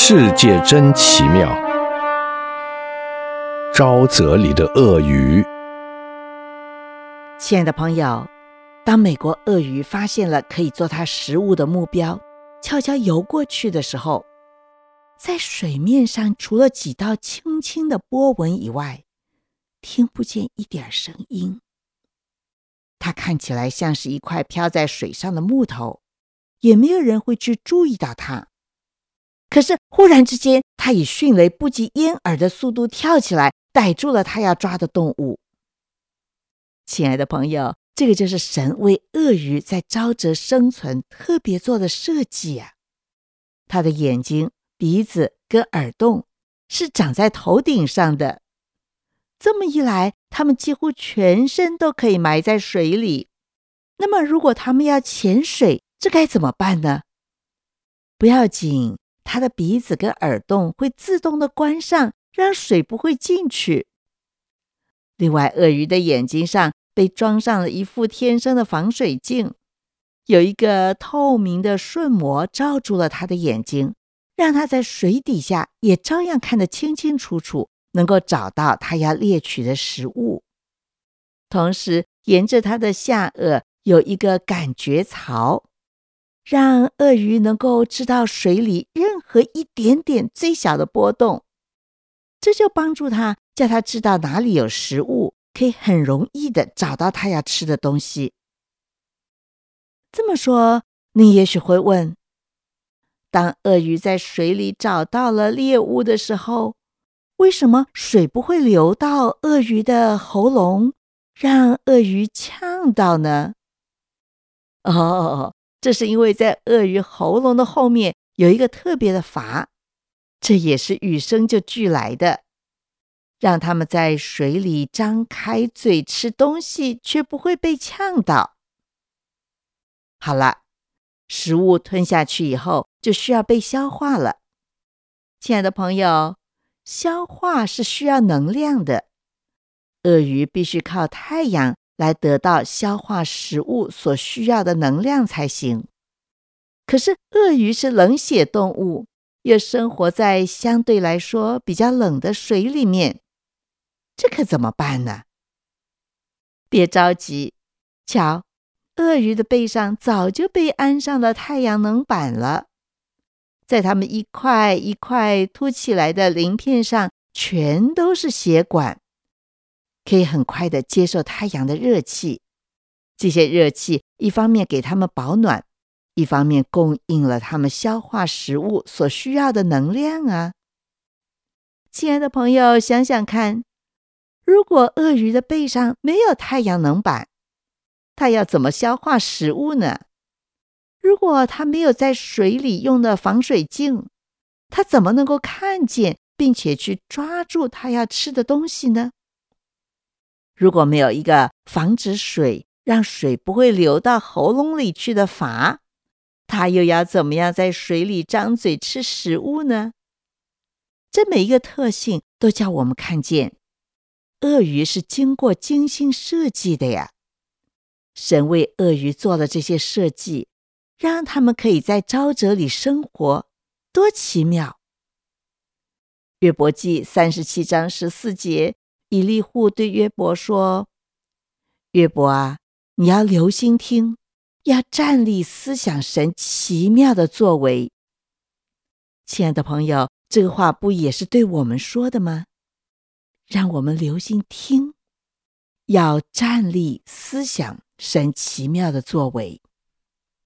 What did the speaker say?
世界真奇妙，沼泽里的鳄鱼。 亲爱的朋友，当美国鳄鱼发现了可以做它食物的目标，悄悄游过去的时候，在水面上除了几道轻轻的波纹以外，听不见一点声音。它看起来像是一块飘在水上的木头，也没有人会去注意到它。可是忽然之间，它以迅雷不及掩耳的速度跳起来，逮住了它要抓的动物。亲爱的朋友，这个就是神为鳄鱼在沼泽生存特别做的设计啊。它的眼睛、鼻子跟耳洞是长在头顶上的，这么一来，它们几乎全身都可以埋在水里。那么如果它们要潜水，这该怎么办呢？不要紧，它的鼻子跟耳洞会自动的关上，让水不会进去。另外，鳄鱼的眼睛上被装上了一副天生的防水镜，有一个透明的瞬膜罩住了它的眼睛，让它在水底下也照样看得清清楚楚，能够找到它要猎取的食物。同时，沿着它的下颚有一个感觉槽，让鳄鱼能够知道水里任何一点点最小的波动，这就帮助它，叫它知道哪里有食物，可以很容易的找到它要吃的东西。这么说，你也许会问，当鳄鱼在水里找到了猎物的时候，为什么水不会流到鳄鱼的喉咙，让鳄鱼呛到呢？这是因为在鳄鱼喉咙的后面有一个特别的阀，这也是与生就俱来的，让它们在水里张开嘴吃东西，却不会被呛到。好了，食物吞下去以后，就需要被消化了。亲爱的朋友，消化是需要能量的，鳄鱼必须靠太阳来得到消化食物所需要的能量才行。可是鳄鱼是冷血动物，又生活在相对来说比较冷的水里面，这可怎么办呢？别着急，瞧，鳄鱼的背上早就被安上了太阳能板了，在它们一块一块凸起来的鳞片上全都是血管，可以很快的接受太阳的热气。这些热气一方面给它们保暖，一方面供应了它们消化食物所需要的能量啊。亲爱的朋友，想想看，如果鳄鱼的背上没有太阳能板，它要怎么消化食物呢？如果它没有在水里用的防水镜，它怎么能够看见并且去抓住它要吃的东西呢？如果没有一个防止水，让水不会流到喉咙里去的阀，它又要怎么样在水里张嘴吃食物呢？这每一个特性都叫我们看见，鳄鱼是经过精心设计的呀。神为鳄鱼做了这些设计，让它们可以在沼泽里生活，多奇妙！约伯记37章14节，以利户对约伯说：约伯啊，你要留心听，要站立思想神奇妙的作为。亲爱的朋友，这个话不也是对我们说的吗？让我们留心听，要站立思想神奇妙的作为。